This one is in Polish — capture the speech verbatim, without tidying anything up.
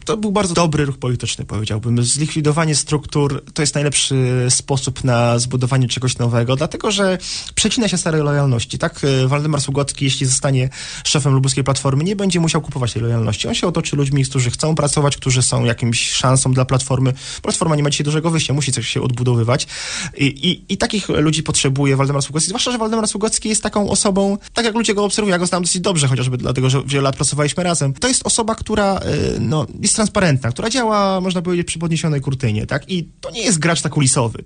To był bardzo dobry ruch polityczny, powiedziałbym. Zlikwidowanie struktur to jest najlepszy sposób na zbudowanie czegoś nowego, dlatego że przecina się stare lojalności. Tak, Waldemar Sługocki, jeśli zostanie szefem lubuskiej Platformy, nie będzie musiał kupować tej lojalności. On się otoczy ludźmi, którzy chcą pracować, którzy są jakimś szansą dla Platformy. Platforma nie ma dzisiaj dużego wyjścia, musi coś się odbudowywać. I, i, i takich ludzi potrzebuje Waldemar Sługocki. Zwłaszcza, że Waldemar Sługocki jest taką osobą, tak jak ludzie go obserwują, ja go znam dosyć dobrze, chociażby dlatego, że wiele lat pracowaliśmy razem. To jest osoba, która no, jest transparentna, która działa, można powiedzieć, przy podniesionej kurtynie, tak? I to nie jest gracz zakulisowy.